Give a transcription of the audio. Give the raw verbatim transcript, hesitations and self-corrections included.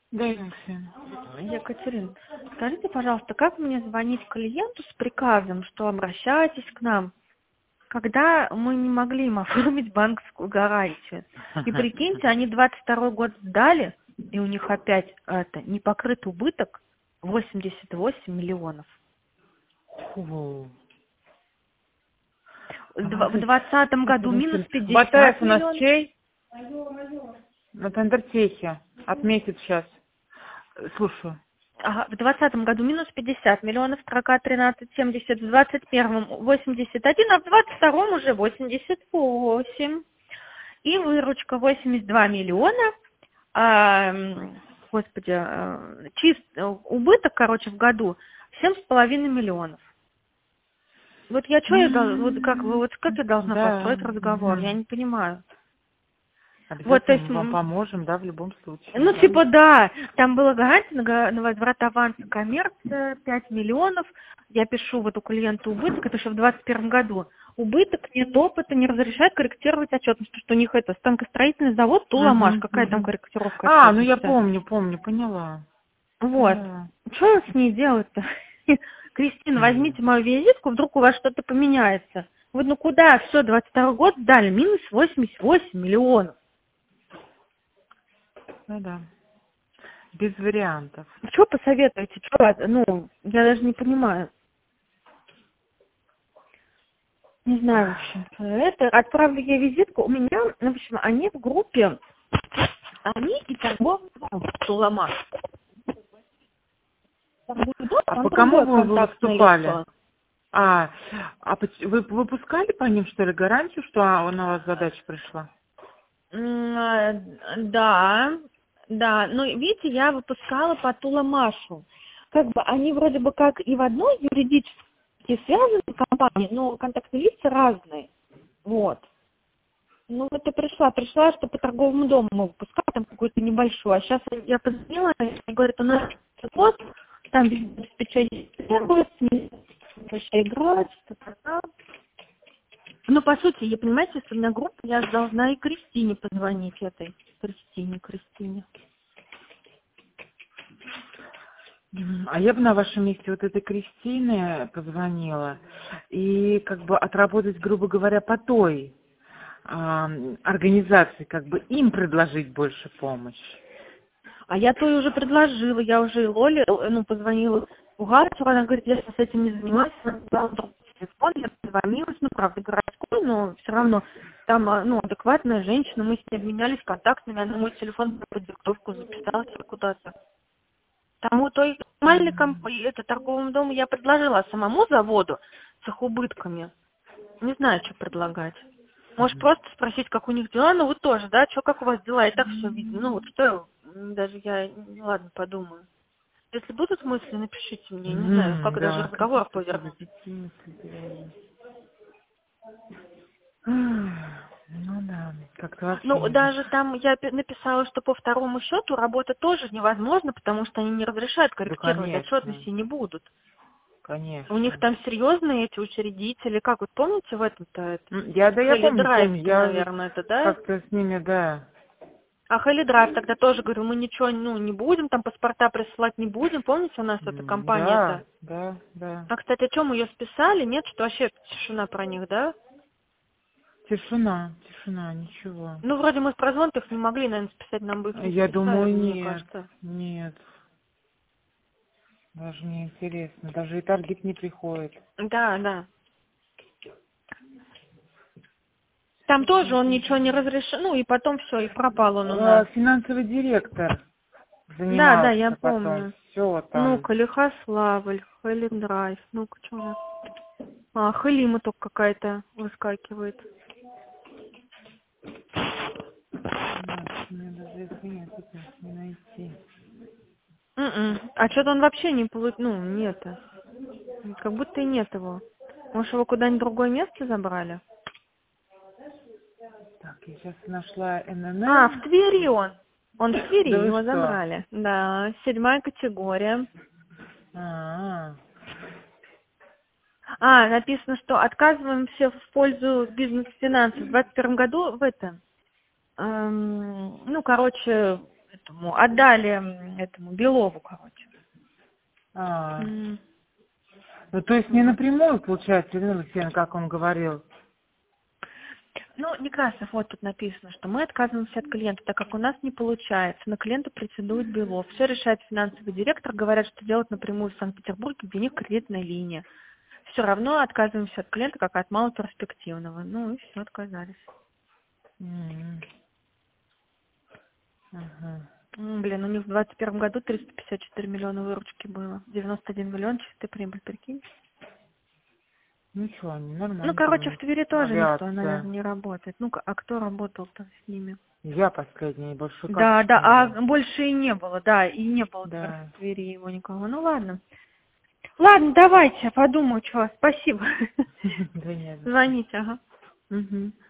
Да, Максим. Екатерина, скажите, пожалуйста, как мне звонить клиенту с приказом, что обращайтесь к нам, когда мы не могли им оформить банковскую гарантию? И прикиньте, они двадцать второй год сдали, и у них опять это не покрыт убыток восемьдесят восемь миллионов. Фу. В двадцатом году минус Батаев пятьдесят у нас миллионов. чей? На Тендертехе. Отметит сейчас. Слушаю. Ага, в двадцатом году минус пятьдесят миллионов, строка тринадцать семьдесят, в двадцать первом восемьдесят один, а в двадцать втором уже восемьдесят восемь. И выручка восемьдесят два миллиона. А, господи, а, чист убыток, короче, в году семь с половиной миллионов. Вот я что я должна, вот как вы, вот как я должна Да. построить разговор? Мгм. Я не понимаю. Обязательно Вот, то есть, мы вам м, поможем, да, в любом случае. ну, Да. типа, да, там была гарантия на га- на возврат аванса коммерция, пять миллионов. Я пишу вот у клиента убыток, это еще в двадцать первом году. Убыток, нет опыта, не разрешает корректировать отчетность, потому что у них это станкостроительный завод Туламаш, Мгм, какая там мгм. корректировка А, ну я отчетности. помню, помню, поняла. Вот. Да. Что с ней делать-то? Кристина, возьмите мою визитку, вдруг у вас что-то поменяется. Вот ну куда все, двадцать второй год сдали, минус восемьдесят восемь миллионов. Ну да. Без вариантов. Что посоветуете? Что, ну, я даже не понимаю. Не знаю, в общем. Это, отправлю ей визитку. У меня, в общем, они в группе, они и торговый дом Туламаш. Торговый дом, А там по кому другое вы, вы контактное выступали? лицо. А, а поч- вы выпускали по ним, что ли, гарантию, что а, на вас задача пришла? М, э, Да, да. Ну, видите, я выпускала по Туламашу. Как бы они вроде бы как и в одной юридически связаны компании, но контактные лица разные. Вот. Ну, вот и пришла, пришла, что по торговому дому мы выпускали, там какой-то небольшой. А сейчас я позвонила, и говорят, у нас вот, там обеспечение требуется, большая играть, что-то. Ну, по сути, я, понимаете, если у меня группа, я же должна и Кристине позвонить этой. Кристине, Кристине. М, А я бы на вашем месте вот этой Кристине позвонила и как бы отработать, грубо говоря, по той а, организации, как бы им предложить больше помощь. А я то и уже предложила, я уже и Лоле, э, ну, позвонила бухгалтеру, она говорит, я сейчас этим не занимаюсь, она дала другой телефон, я позвонилась, ну, правда, городской, но все равно там, а, ну, адекватная женщина, мы с ней обменялись контактами, она мой телефон под диктовку записала себе куда-то. Тому той нормальной комп... это торговому дому я предложила, а самому заводу с их убытками. Не знаю, что предлагать. Можешь просто спросить, как у них дела, ну вы тоже, да, что, как у вас дела, и так все видно. Ну вот что, м, даже я, ну, ладно, подумаю. Если будут мысли, напишите мне, не знаю, Мгм, как даже да, разговор какие-то повернуть. позитивные мысли. Ах, Ну да, как-то вообще Ну, не даже знаю. там я пи- написала, что по второму счету работа тоже невозможно, потому что они не разрешают Да, корректировать конечно, отчетности и не будут. У них конечно. там серьезные эти учредители, как вот помните в этом-то, это, М, Я, да, я Хелли помню, Драйв, помню, я наверное, это, да? как-то с ними, да. А Хелли Драйв тогда тоже говорю, мы ничего, ну, не будем, там паспорта присылать не будем, помните у нас эта М, компания-то? Да, да, да. А, кстати, о чем ее списали? Нет, что вообще тишина про них, да? Тишина, тишина, ничего. Ну, вроде мы с прозвон их не могли, наверное, списать, нам бы их не Я списали, думаю, мне нет, кажется. нет. Даже не интересно. Даже и таргет не приходит. Да, да. Там тоже он ничего не разрешил, ну, и потом все, и пропал он у Э, нас. Финансовый директор Да, да, я занимался потом. помню. Все там. Ну-ка, Лихославль, Хелли Драйв, ну-ка, что у нас? А, Хелима только какая-то выскакивает. Нет, мне даже их нет, тут не найти. М-м. А что-то он вообще не получил, ну, нет. Как будто и нет его. Может, его куда-нибудь в другое место забрали? Так, я сейчас нашла А, в эн эн эн. Твери он. Он в Твери, Да вы его что? забрали. Да, седьмая категория. А, А, написано, что отказываемся в пользу бизнес-финансов. В двадцать первом году в этом, эм, ну, короче, этому, отдали м, этому Белову, короче. А, М. ну то есть не напрямую, получается, Ирина Алексеевна, как он говорил. Ну, Некрасов, вот тут написано, что мы отказываемся от клиента, так как у нас не получается. На клиента претендует Белов. Все решает финансовый директор. Говорят, что делать напрямую в Санкт-Петербурге, где у них кредитная линия. Все равно отказываемся от клиента, как от малоперспективного. Ну и все, отказались. М. Ага. М, Блин, у них в двадцать первом году триста пятьдесят четыре миллиона выручки было. девяносто один миллион чистой прибыль, прикинь. Ничего, они Ну, нормально там у короче, в них Твери тоже никто, авиация. наверное, не работает. Ну-ка, а кто работал-то с ними? Я последний, больше Да, да, карточки не а было. больше и не было, да, и не было Да. в Твери его никого. Ну, ладно. Ладно, давайте, подумаю, что. Спасибо. Да нет. Звоните, ага. Угу.